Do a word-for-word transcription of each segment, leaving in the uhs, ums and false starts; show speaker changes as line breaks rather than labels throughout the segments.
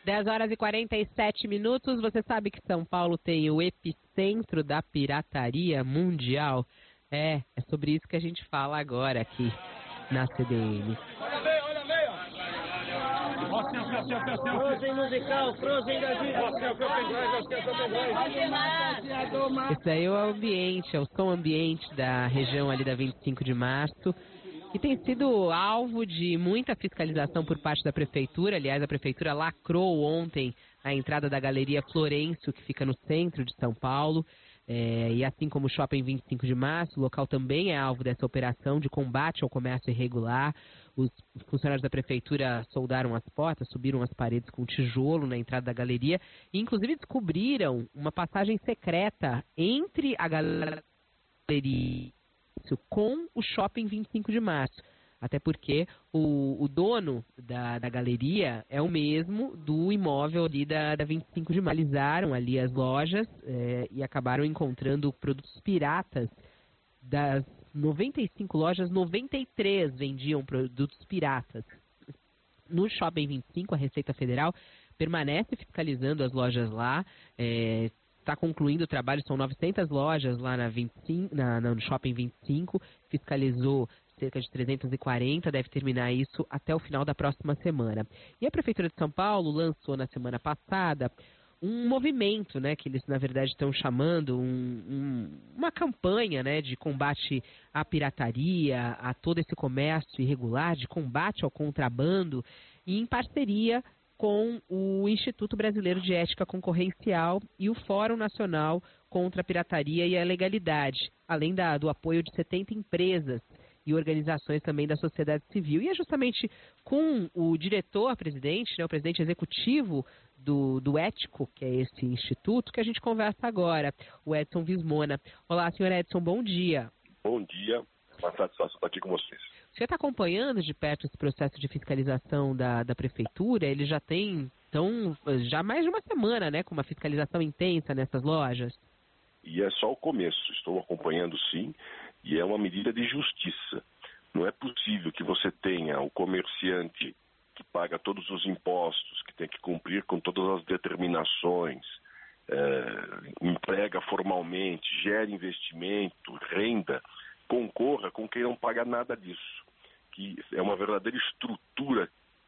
dez horas e quarenta e sete minutos. Você sabe que São Paulo tem o epicentro da pirataria mundial? É, é sobre isso que a gente fala agora aqui na C B N.
Olha bem, olha bem, ó. Frozen musical, Frozen da vida.
Esse aí é o ambiente, é o som ambiente da região ali da vinte e cinco de março. E tem sido alvo de muita fiscalização por parte da Prefeitura. Aliás, a Prefeitura lacrou ontem a entrada da Galeria Florencio, que fica no centro de São Paulo. É, e assim como o Shopping vinte e cinco de março, o local também é alvo dessa operação de combate ao comércio irregular. Os funcionários da Prefeitura soldaram as portas, subiram as paredes com tijolo na entrada da galeria e inclusive descobriram uma passagem secreta entre a galeria com o Shopping vinte e cinco de março. Até porque o, o dono da, da galeria é o mesmo do imóvel ali da, da vinte e cinco de março. Analisaram ali as lojas é, e acabaram encontrando produtos piratas. Das noventa e cinco lojas, noventa e três vendiam produtos piratas. No Shopping vinte e cinco, a Receita Federal permanece fiscalizando as lojas lá. É, está concluindo o trabalho, são novecentas lojas lá na vinte e cinco, na, no Shopping vinte e cinco, fiscalizou cerca de trezentas e quarenta, deve terminar isso até o final da próxima semana. E a Prefeitura de São Paulo lançou na semana passada um movimento, né, que eles na verdade estão chamando, um, um, uma campanha, né, de combate à pirataria, a todo esse comércio irregular, de combate ao contrabando, e em parceria com o Instituto Brasileiro de Ética Concorrencial e o Fórum Nacional contra a Pirataria e a Legalidade, além da, do apoio de setenta empresas e organizações também da sociedade civil. E é justamente com o diretor-presidente, né, o presidente executivo do, do Ético, que é esse instituto, que a gente conversa agora, o Edson Vismona. Olá, senhor Edson, bom dia.
Bom dia, uma satisfação estar aqui com vocês.
Você está acompanhando de perto esse processo de fiscalização da, da Prefeitura? Ele já tem, então, já mais de uma semana, né, com uma fiscalização intensa nessas lojas?
E é só o começo, estou acompanhando sim, e é uma medida de justiça. Não é possível que você tenha o comerciante que paga todos os impostos, que tem que cumprir com todas as determinações, é, emprega formalmente, gera investimento, renda, concorra com quem não paga nada disso, que é uma verdadeira estrutura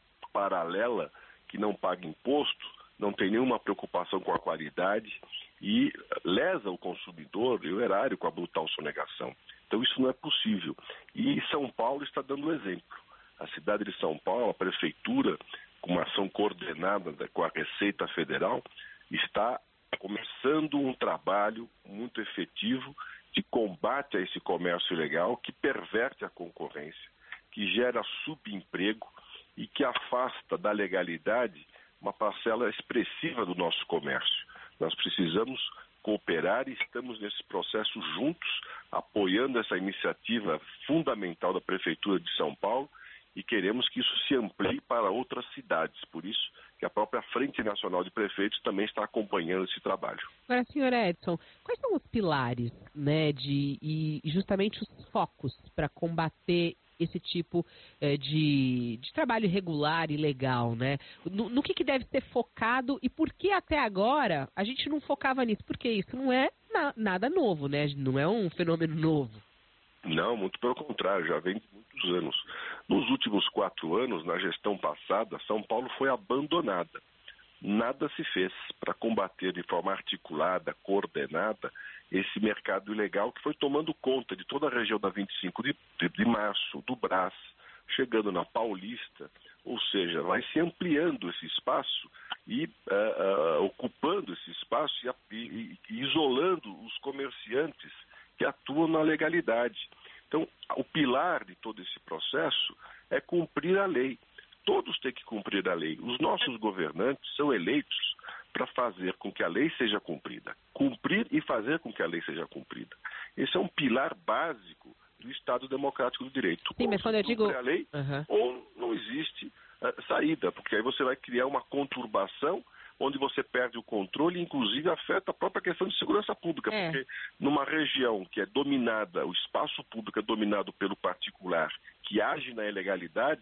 paralela que não paga imposto, não tem nenhuma preocupação com a qualidade e lesa o consumidor e o erário com a brutal sonegação. Então isso não é possível. E São Paulo está dando o exemplo. A cidade de São Paulo, a prefeitura, com uma ação coordenada com a Receita Federal, está começando um trabalho muito efetivo de combate a esse comércio ilegal que perverte a concorrência, que gera subemprego e que afasta da legalidade uma parcela expressiva do nosso comércio. Nós precisamos cooperar e estamos nesse processo juntos, apoiando essa iniciativa fundamental da Prefeitura de São Paulo e queremos que isso se amplie para outras cidades. Por isso que a própria Frente Nacional de Prefeitos também está acompanhando esse trabalho.
Agora, senhor Edson, quais são os pilares, né, de, e justamente os focos para combater esse tipo eh, de, de trabalho irregular e ilegal, né? No, no que, que deve ser focado e por que até agora a gente não focava nisso? Porque isso não é na, nada novo, né? Não é um fenômeno novo.
Não, muito pelo contrário, já vem de muitos anos. Nos últimos quatro anos, na gestão passada, São Paulo foi abandonada. Nada se fez para combater de forma articulada, coordenada, esse mercado ilegal que foi tomando conta de toda a região da vinte e cinco de, de, de março, do Brás, chegando na Paulista, ou seja, vai se ampliando esse espaço e uh, uh, ocupando esse espaço e, e, e isolando os comerciantes que atuam na legalidade. Então, o pilar de todo esse processo é cumprir a lei. Todos têm que cumprir a lei. Os nossos governantes são eleitos para fazer com que a lei seja cumprida. Cumprir e fazer com que a lei seja cumprida. Esse é um pilar básico do Estado Democrático do Direito.
Sim, mas quando eu digo...
a lei,
uhum.
ou não existe uh, saída, porque aí você vai criar uma conturbação onde você perde o controle e inclusive afeta a própria questão de segurança pública,
é.
porque numa região que é dominada, o espaço público é dominado pelo particular, que age na ilegalidade,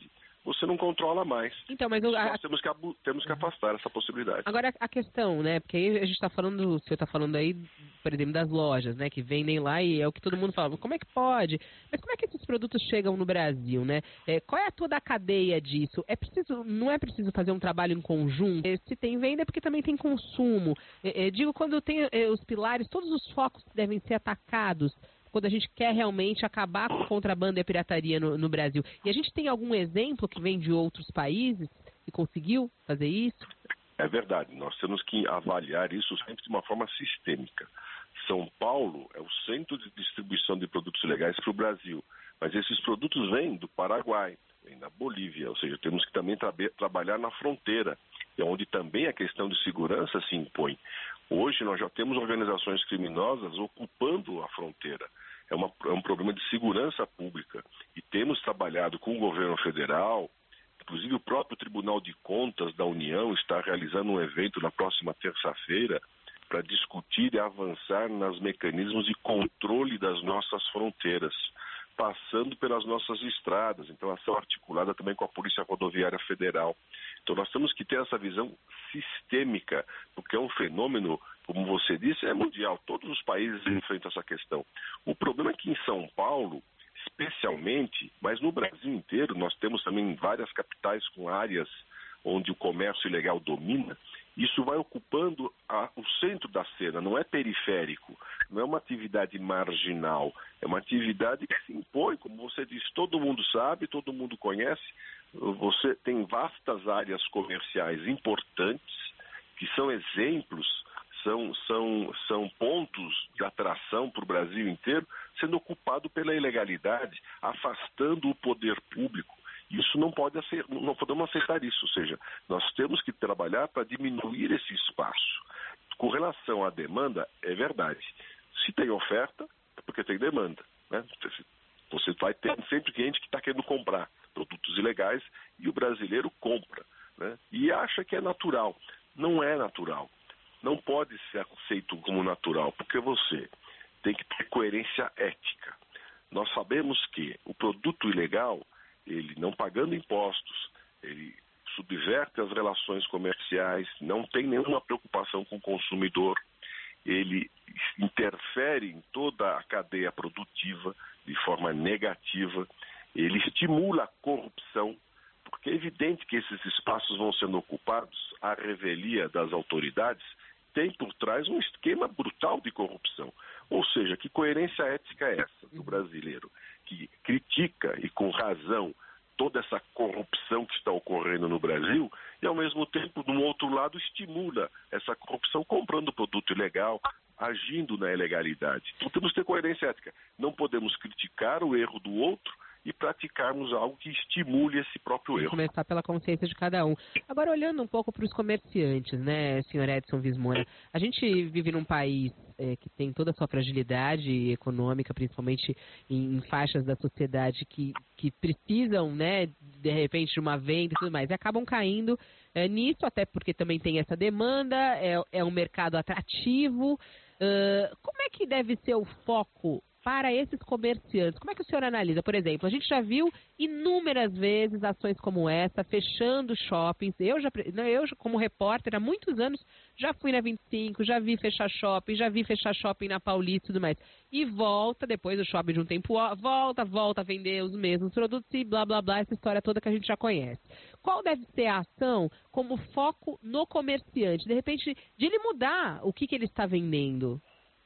você não controla mais.
Então, mas eu, a...
Nós temos que, temos que afastar essa possibilidade.
Agora, a questão, né, porque aí a gente está falando, o senhor está falando aí, por exemplo, das lojas, né, que vendem lá e é o que todo mundo fala, como é que pode? Mas como é que esses produtos chegam no Brasil, né? É, qual é toda a cadeia disso? É preciso, não é preciso fazer um trabalho em conjunto? É, se tem venda é porque também tem consumo. É, é, digo, quando tem é, os pilares, todos os focos devem ser atacados quando a gente quer realmente acabar com o contrabando e a pirataria no, no Brasil. E a gente tem algum exemplo que vem de outros países que conseguiu fazer isso?
É verdade, nós temos que avaliar isso sempre de uma forma sistêmica. São Paulo é o centro de distribuição de produtos ilegais para o Brasil, mas esses produtos vêm do Paraguai, vêm da Bolívia, ou seja, temos que também tra trabalhar na fronteira, onde também a questão de segurança se impõe. Hoje nós já temos organizações criminosas ocupando a fronteira. É, uma, é um problema de segurança pública e temos trabalhado com o governo federal, inclusive o próprio Tribunal de Contas da União está realizando um evento na próxima terça-feira para discutir e avançar nos mecanismos de controle das nossas fronteiras, passando pelas nossas estradas, então ação articulada também com a Polícia Rodoviária Federal. Então nós temos que ter essa visão sistêmica, porque é um fenômeno, como você disse, é mundial, todos os países enfrentam essa questão. O problema é que em São Paulo, especialmente, mas no Brasil inteiro, nós temos também várias capitais com áreas onde o comércio ilegal domina, isso vai ocupando a, o centro da cena, não é periférico, não é uma atividade marginal, é uma atividade que se impõe, como você disse, todo mundo sabe, todo mundo conhece, você tem vastas áreas comerciais importantes, que são exemplos, são, são, são pontos de atração para o Brasil inteiro, sendo ocupado pela ilegalidade, afastando o poder público. Isso não pode ser, não podemos aceitar isso, ou seja, nós temos que trabalhar para diminuir esse espaço. Com relação à demanda, é verdade. Se tem oferta, é porque tem demanda, né? Você vai ter sempre gente que está querendo comprar produtos ilegais e o brasileiro compra, né? E acha que é natural. Não é natural. Não pode ser aceito como natural, porque você tem que ter coerência ética. Nós sabemos que o produto ilegal, ele não pagando impostos, ele subverte as relações comerciais, não tem nenhuma preocupação com o consumidor, ele interfere em toda a cadeia produtiva de forma negativa, ele estimula a corrupção, porque é evidente que esses espaços vão sendo ocupados, à revelia das autoridades, tem por trás um esquema brutal de corrupção. Ou seja, que coerência ética é essa do brasileiro, que critica, e com razão, toda essa corrupção que está ocorrendo no Brasil e, ao mesmo tempo, do outro lado, estimula essa corrupção comprando produto ilegal, agindo na ilegalidade. Então, temos que ter coerência ética. Não podemos criticar o erro do outro e praticarmos algo que estimule esse próprio erro.
Começar pela consciência de cada um. Agora, olhando um pouco para os comerciantes, né, senhor Edson Vismona, a gente vive num país é, que tem toda a sua fragilidade econômica, principalmente em, em faixas da sociedade que, que precisam, né, de repente, de uma venda e tudo mais, e acabam caindo é, nisso, até porque também tem essa demanda, é, é um mercado atrativo. Uh, como é que deve ser o foco para esses comerciantes? Como é que o senhor analisa? Por exemplo, a gente já viu inúmeras vezes ações como essa, fechando shoppings. Eu, já, eu como repórter, há muitos anos, já fui na vinte e cinco, já vi fechar shopping, já vi fechar shopping na Paulista e tudo mais. E volta, depois o shopping de um tempo, volta, volta a vender os mesmos produtos e blá, blá, blá, essa história toda que a gente já conhece. Qual deve ser a ação como foco no comerciante? De repente, de ele mudar o que, que ele está vendendo?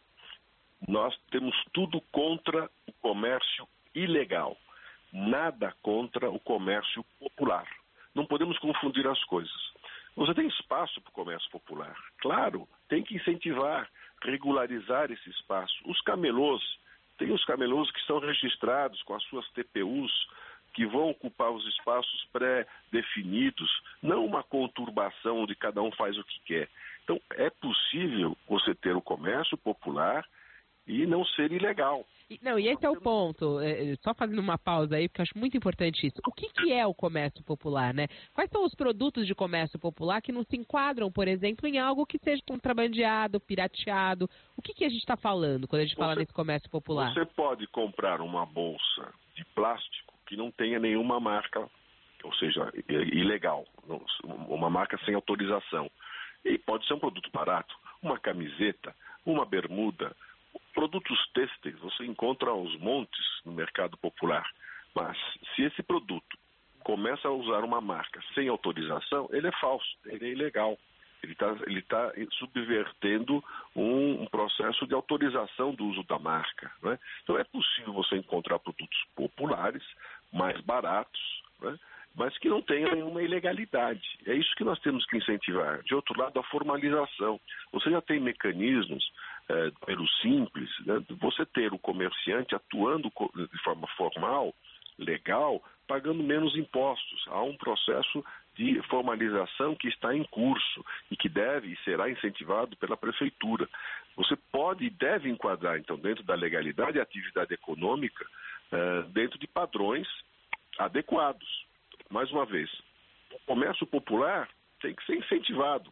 Nós temos tudo contra o comércio ilegal, nada contra o comércio popular. Não podemos confundir as coisas. Você tem espaço para o comércio popular? Claro, tem que incentivar, regularizar esse espaço. Os camelôs, tem os camelôs que são registrados com as suas T P Us, que vão ocupar os espaços pré-definidos, não uma conturbação onde cada um faz o que quer. Então, é possível você ter o comércio popular e não ser ilegal.
Não, e esse é o ponto, é, só fazendo uma pausa aí, porque eu acho muito importante isso. O que, que é o comércio popular, né? Quais são os produtos de comércio popular que não se enquadram, por exemplo, em algo que seja contrabandeado, pirateado? O que, que a gente está falando quando a gente
você,
fala nesse comércio popular?
Você pode comprar uma bolsa de plástico que não tenha nenhuma marca ou seja, ilegal, uma marca sem autorização. E pode ser um produto barato, uma camiseta, uma bermuda, produtos têxteis, você encontra aos montes no mercado popular. Mas se esse produto começa a usar uma marca sem autorização, ele é falso, ele é ilegal. Ele está ele tá subvertendo um, um processo de autorização do uso da marca, né? Então é possível você encontrar produtos populares, mais baratos, né? Mas que não tenham nenhuma ilegalidade. É isso que nós temos que incentivar. De outro lado, a formalização. Você já tem mecanismos, é, pelo simples, né, de você ter o comerciante atuando de forma formal, legal, pagando menos impostos. Há um processo de formalização que está em curso e que deve e será incentivado pela prefeitura. Você pode e deve enquadrar, então, dentro da legalidade a atividade econômica, uh, dentro de padrões adequados. Mais uma vez, o comércio popular tem que ser incentivado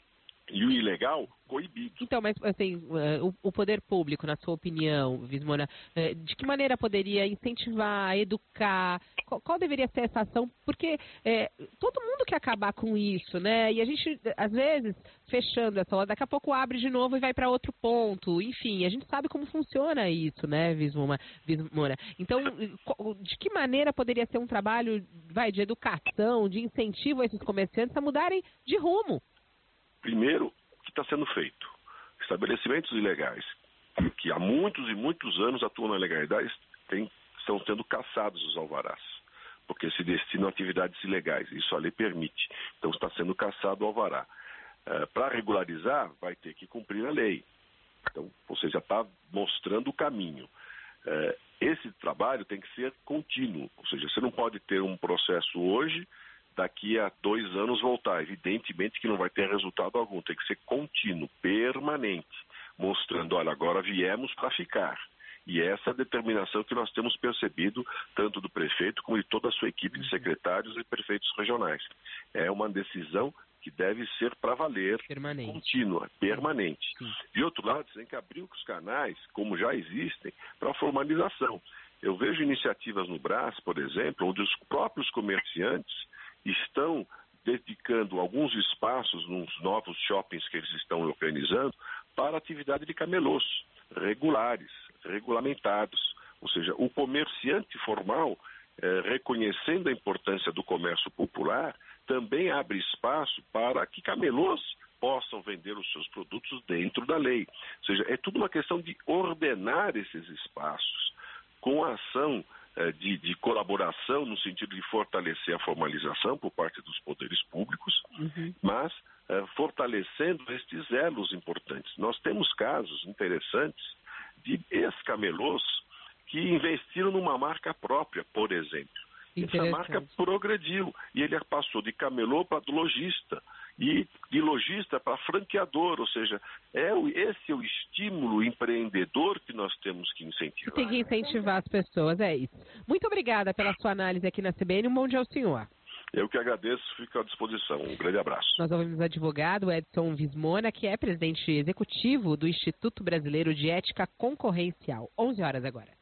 e o ilegal coibido.
Então, mas assim, o poder público, na sua opinião, Vismona, de que maneira poderia incentivar, educar? Qual, qual deveria ser essa ação? Porque é, todo mundo quer acabar com isso, né? E a gente, às vezes, fechando essa hora, daqui a pouco abre de novo e vai para outro ponto. Enfim, a gente sabe como funciona isso, né, Vismona? Vismona. Então, de que maneira poderia ser um trabalho, vai, de educação, de incentivo a esses comerciantes a mudarem de rumo?
Primeiro, o que está sendo feito? Estabelecimentos ilegais, que há muitos e muitos anos atuam na legalidade, tem, estão sendo caçados os alvarás, porque se destinam a atividades ilegais, isso a lei permite. Então está sendo caçado o alvará. É, para regularizar, vai ter que cumprir a lei. Então você já está mostrando o caminho. É, esse trabalho tem que ser contínuo, ou seja, você não pode ter um processo hoje, daqui a dois anos voltar. Evidentemente que não vai ter resultado algum, tem que ser contínuo, permanente, mostrando, olha, agora viemos para ficar. E essa é a determinação que nós temos percebido, tanto do prefeito como de toda a sua equipe de secretários e prefeitos regionais. É uma decisão que deve ser para valer,
permanente.
Contínua, permanente.
Sim.
De outro lado, você tem que abrir os canais, como já existem, para a formalização. Eu vejo iniciativas no Brás, por exemplo, onde os próprios comerciantes estão dedicando alguns espaços nos novos shoppings que eles estão organizando para atividade de camelôs, regulares, regulamentados. Ou seja, o comerciante formal, eh, reconhecendo a importância do comércio popular, também abre espaço para que camelôs possam vender os seus produtos dentro da lei. Ou seja, é tudo uma questão de ordenar esses espaços com a ação De, de colaboração no sentido de fortalecer a formalização por parte dos poderes públicos, uhum. mas uh, fortalecendo estes elos importantes. Nós temos casos interessantes de ex-camelôs que investiram numa marca própria, por exemplo. Essa marca progrediu e ele passou de camelô para lojista e de lojista para franqueador, ou seja, é o, esse é o estímulo empreendedor que nós temos que incentivar.
Tem que incentivar as pessoas, é isso. Muito obrigada pela sua análise aqui na C B N, um bom dia ao senhor.
Eu que agradeço, fico à disposição. Um grande abraço.
Nós ouvimos o advogado Edson Vismona, que é presidente executivo do Instituto Brasileiro de Ética Concorrencial. onze horas agora.